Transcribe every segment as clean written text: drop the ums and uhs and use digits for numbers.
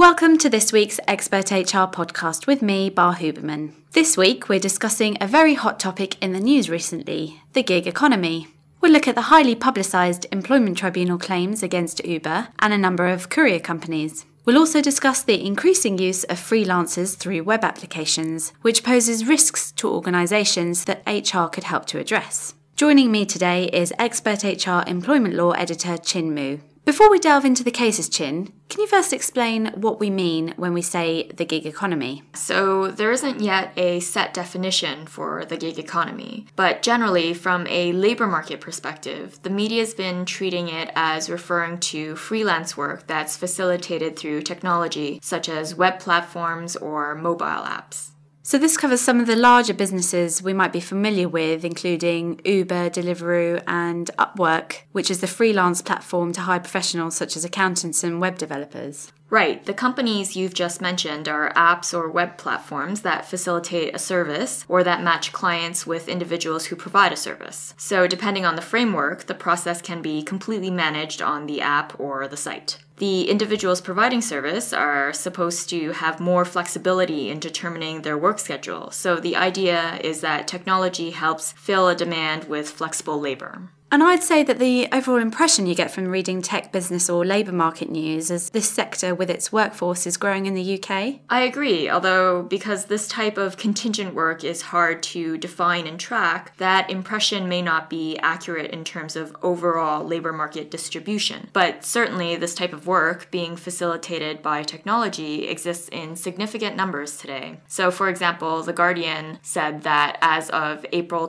Welcome to this week's Expert HR podcast with me, Bar Huberman. This week we're discussing a very hot topic in the news recently, the gig economy. We'll look at the highly publicised employment tribunal claims against Uber and a number of courier companies. We'll also discuss the increasing use of freelancers through web applications, which poses risks to organisations that HR could help to address. Joining me today is Expert HR employment law editor Chin Moo. Before we delve into the cases, Chin, can you first explain what we mean when we say the gig economy? So there isn't yet a set definition for the gig economy, but generally from a labor market perspective, the media's been treating it as referring to freelance work that's facilitated through technology such as web platforms or mobile apps. So this covers some of the larger businesses we might be familiar with, including Uber, Deliveroo and Upwork, which is the freelance platform to hire professionals such as accountants and web developers. Right, the companies you've just mentioned are apps or web platforms that facilitate a service or that match clients with individuals who provide a service. So depending on the framework, the process can be completely managed on the app or the site. The individuals providing service are supposed to have more flexibility in determining their work schedule. So the idea is that technology helps fill a demand with flexible labor. And I'd say that the overall impression you get from reading tech business or labour market news is this sector with its workforce is growing in the UK. I agree, although because this type of contingent work is hard to define and track, that impression may not be accurate in terms of overall labour market distribution. But certainly this type of work being facilitated by technology exists in significant numbers today. So for example, The Guardian said that as of April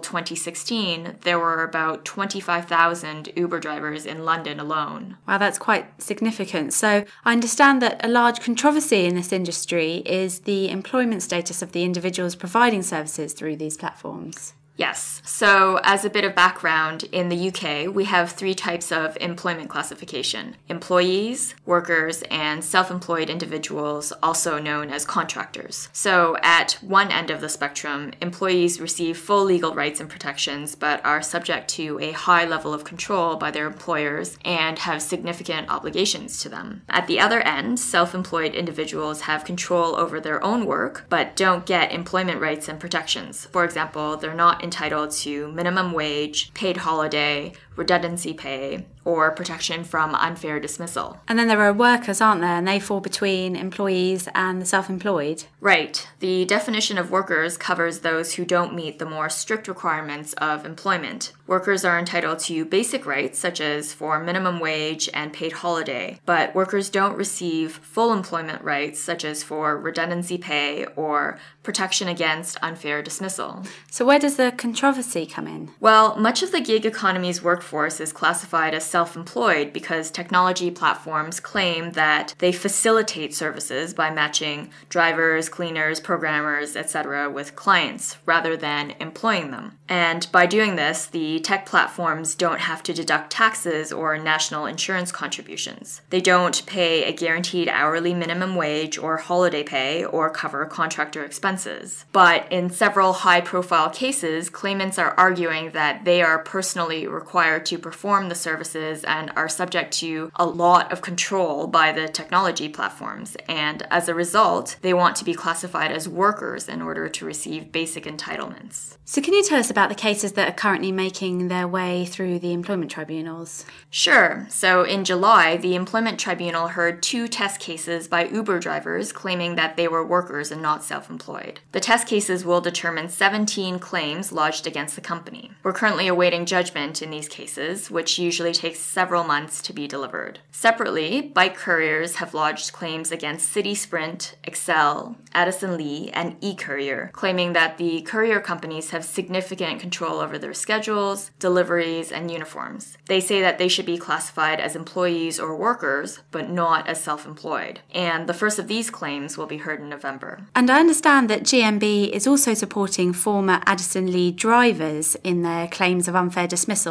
2016, there were about 25,000 Uber drivers in London alone. Wow, that's quite significant. So I understand that a large controversy in this industry is the employment status of the individuals providing services through these platforms. Yes. So as a bit of background, in the UK, we have three types of employment classification: employees, workers, and self-employed individuals, also known as contractors. So at one end of the spectrum, employees receive full legal rights and protections, but are subject to a high level of control by their employers and have significant obligations to them. At the other end, self-employed individuals have control over their own work, but don't get employment rights and protections. For example, they're not entitled to minimum wage, paid holiday, redundancy pay, or protection from unfair dismissal. And then there are workers, aren't there? And they fall between employees and the self-employed. Right. The definition of workers covers those who don't meet the more strict requirements of employment. Workers are entitled to basic rights, such as for minimum wage and paid holiday, but workers don't receive full employment rights, such as for redundancy pay or protection against unfair dismissal. So where does the controversy come in? Well, much of the gig economy's workforce is classified as self-employed because technology platforms claim that they facilitate services by matching drivers, cleaners, programmers, etc. with clients rather than employing them. And by doing this, the tech platforms don't have to deduct taxes or national insurance contributions. They don't pay a guaranteed hourly minimum wage or holiday pay or cover contractor expenses. But in several high-profile cases, claimants are arguing that they are personally required to perform the services and are subject to a lot of control by the technology platforms. And as a result, they want to be classified as workers in order to receive basic entitlements. So can you tell us about the cases that are currently making their way through the employment tribunals? Sure. So in July, the employment tribunal heard 2 test cases by Uber drivers claiming that they were workers and not self-employed. The test cases will determine 17 claims lodged against the company. We're currently awaiting judgment in these cases, which usually takes several months to be delivered. Separately, bike couriers have lodged claims against City Sprint, Excel, Addison Lee, and eCourier, claiming that the courier companies have significant control over their schedules, deliveries, and uniforms. They say that they should be classified as employees or workers, but not as self-employed. And the first of these claims will be heard in November. And I understand that GMB is also supporting former Addison Lee drivers in their claims of unfair dismissal after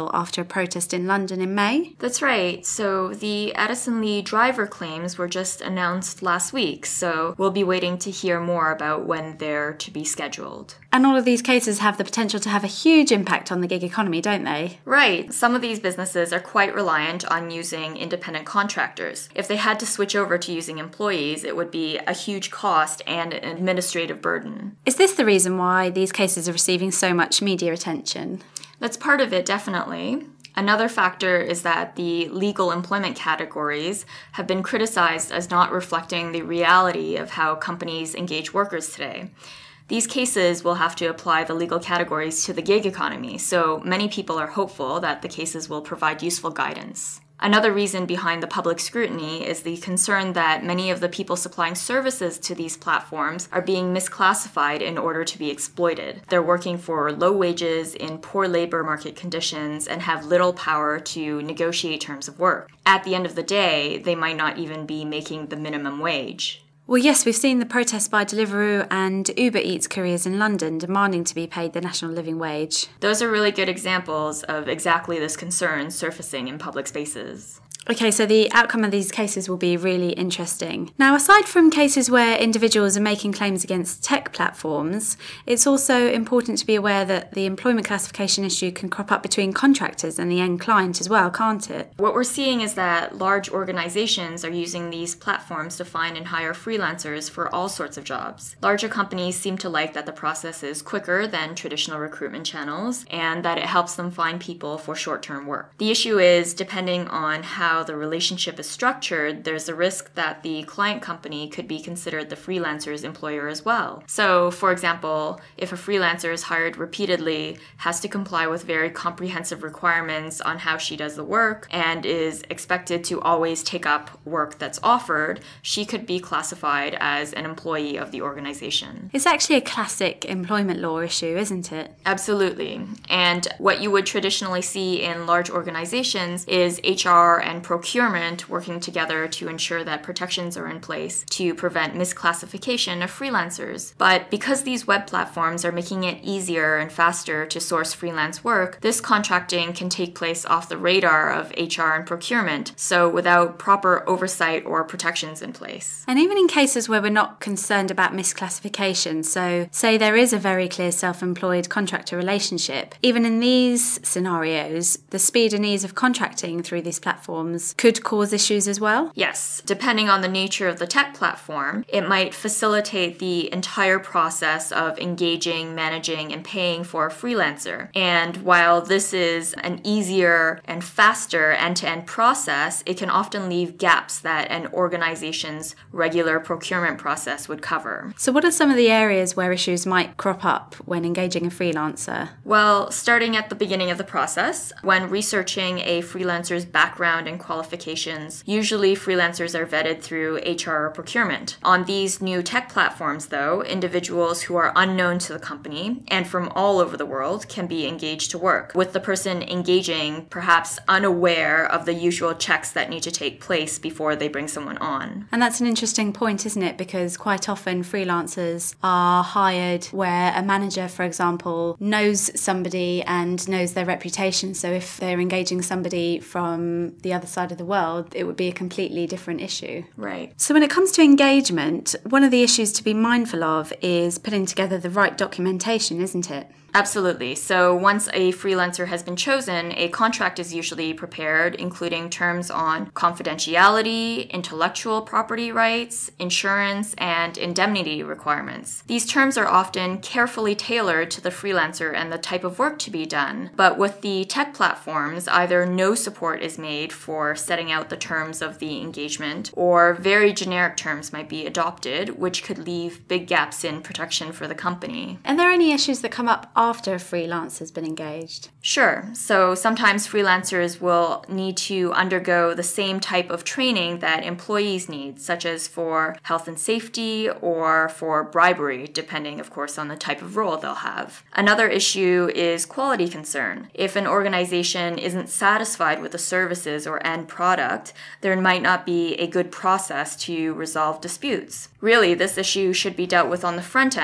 a protest in London in May. That's right. So the Addison Lee driver claims were just announced last week, so we'll be waiting to hear more about when they're to be scheduled. And all of these cases have the potential to have a huge impact on the gig economy, don't they? Right. Some of these businesses are quite reliant on using independent contractors. If they had to switch over to using employees, it would be a huge cost and an administrative burden. Is this the reason why these cases are receiving so much media attention? That's part of it, definitely. Another factor is that the legal employment categories have been criticized as not reflecting the reality of how companies engage workers today. These cases will have to apply the legal categories to the gig economy, so many people are hopeful that the cases will provide useful guidance. Another reason behind the public scrutiny is the concern that many of the people supplying services to these platforms are being misclassified in order to be exploited. They're working for low wages in poor labor market conditions and have little power to negotiate terms of work. At the end of the day, they might not even be making the minimum wage. Well, yes, we've seen the protests by Deliveroo and Uber Eats couriers in London demanding to be paid the national living wage. Those are really good examples of exactly this concern surfacing in public spaces. Okay, so the outcome of these cases will be really interesting. Now, aside from cases where individuals are making claims against tech platforms, it's also important to be aware that the employment classification issue can crop up between contractors and the end client as well, can't it? What we're seeing is that large organizations are using these platforms to find and hire freelancers for all sorts of jobs. Larger companies seem to like that the process is quicker than traditional recruitment channels and that it helps them find people for short-term work. The issue is, depending on how the relationship is structured, there's a risk that the client company could be considered the freelancer's employer as well. So, for example, if a freelancer is hired repeatedly, has to comply with very comprehensive requirements on how she does the work, and is expected to always take up work that's offered, she could be classified as an employee of the organization. It's actually a classic employment law issue, isn't it? Absolutely. And what you would traditionally see in large organizations is HR and procurement working together to ensure that protections are in place to prevent misclassification of freelancers. But because these web platforms are making it easier and faster to source freelance work, this contracting can take place off the radar of HR and procurement, so without proper oversight or protections in place. And even in cases where we're not concerned about misclassification, so say there is a very clear self-employed contractor relationship, even in these scenarios, the speed and ease of contracting through these platforms could cause issues as well? Yes. Depending on the nature of the tech platform, it might facilitate the entire process of engaging, managing, and paying for a freelancer. And while this is an easier and faster end-to-end process, it can often leave gaps that an organization's regular procurement process would cover. So what are some of the areas where issues might crop up when engaging a freelancer? Well, starting at the beginning of the process, when researching a freelancer's background and qualifications, usually freelancers are vetted through HR or procurement. On these new tech platforms, though, individuals who are unknown to the company and from all over the world can be engaged to work, with the person engaging perhaps unaware of the usual checks that need to take place before they bring someone on. And that's an interesting point, isn't it? Because quite often freelancers are hired where a manager, for example, knows somebody and knows their reputation. So if they're engaging somebody from the other side of the world, it would be a completely different issue. Right. So when it comes to engagement, one of the issues to be mindful of is putting together the right documentation, isn't it? Absolutely. So once a freelancer has been chosen, a contract is usually prepared, including terms on confidentiality, intellectual property rights, insurance, and indemnity requirements. These terms are often carefully tailored to the freelancer and the type of work to be done. But with the tech platforms, either no support is made for setting out the terms of the engagement, or very generic terms might be adopted, which could leave big gaps in protection for the company. Are there any issues that come up after a freelancer has been engaged? Sure. So sometimes freelancers will need to undergo the same type of training that employees need, such as for health and safety or for bribery, depending, of course, on the type of role they'll have. Another issue is quality concern. If an organization isn't satisfied with the services or end product, there might not be a good process to resolve disputes. Really, this issue should be dealt with on the front end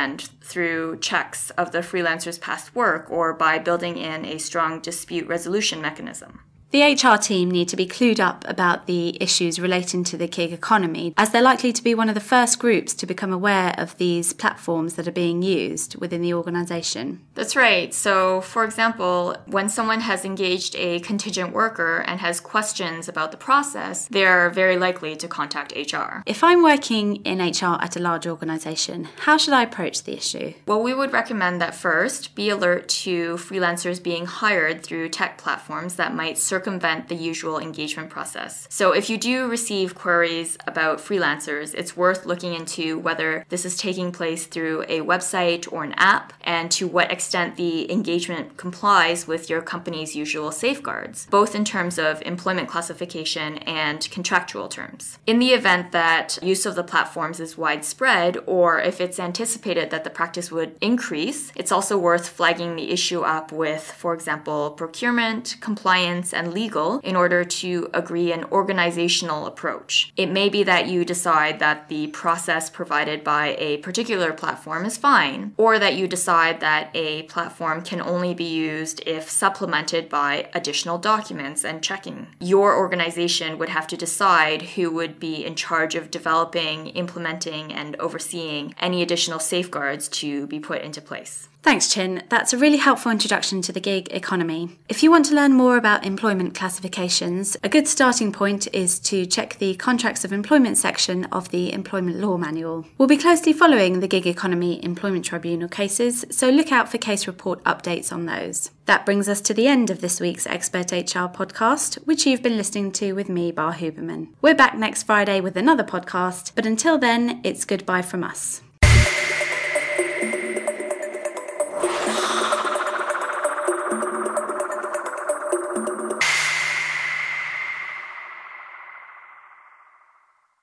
through checks of the freelancer's past work or by building in a strong dispute resolution mechanism. The HR team need to be clued up about the issues relating to the gig economy, as they're likely to be one of the first groups to become aware of these platforms that are being used within the organisation. That's right. So, for example, when someone has engaged a contingent worker and has questions about the process, they're very likely to contact HR. If I'm working in HR at a large organisation, how should I approach the issue? Well, we would recommend that first, be alert to freelancers being hired through tech platforms that might circumvent the usual engagement process. So if you do receive queries about freelancers, it's worth looking into whether this is taking place through a website or an app, and to what extent the engagement complies with your company's usual safeguards, both in terms of employment classification and contractual terms. In the event that use of the platforms is widespread, or if it's anticipated that the practice would increase, it's also worth flagging the issue up with, for example, procurement, compliance, and legal in order to agree an organizational approach. It may be that you decide that the process provided by a particular platform is fine, or that you decide that a platform can only be used if supplemented by additional documents and checking. Your organization would have to decide who would be in charge of developing, implementing, and overseeing any additional safeguards to be put into place. Thanks, Chin. That's a really helpful introduction to the gig economy. If you want to learn more about employment classifications, a good starting point is to check the Contracts of Employment section of the Employment Law Manual. We'll be closely following the Gig Economy Employment Tribunal cases, so look out for case report updates on those. That brings us to the end of this week's Expert HR podcast, which you've been listening to with me, Bar Huberman. We're back next Friday with another podcast, but until then, it's goodbye from us.